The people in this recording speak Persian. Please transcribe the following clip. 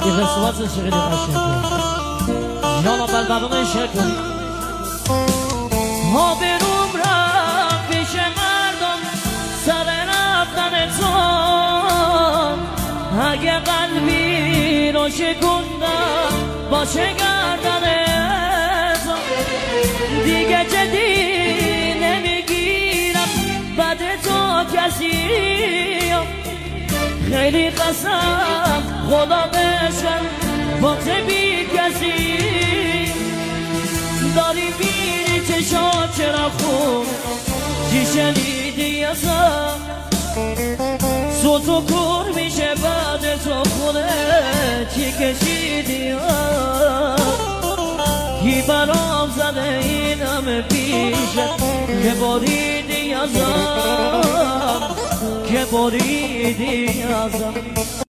این قسمت خیلی قشنگه جانا بلبرون شکل ها بروم رفت پیش مردم سر رفتن تو اگه قلبی رو شکندم باشه گردن تو دیگه جدی نمیگیرم بعد تو کسی خیلی قسم خدا بشم وقت بی کسی داری میری چشات چرا خون چی شنیدی ازم سوت و کور میشه بعد تو خونه چی کشیدی کی برام زده این همه پیشت که بریدی ازم که بریدی ازم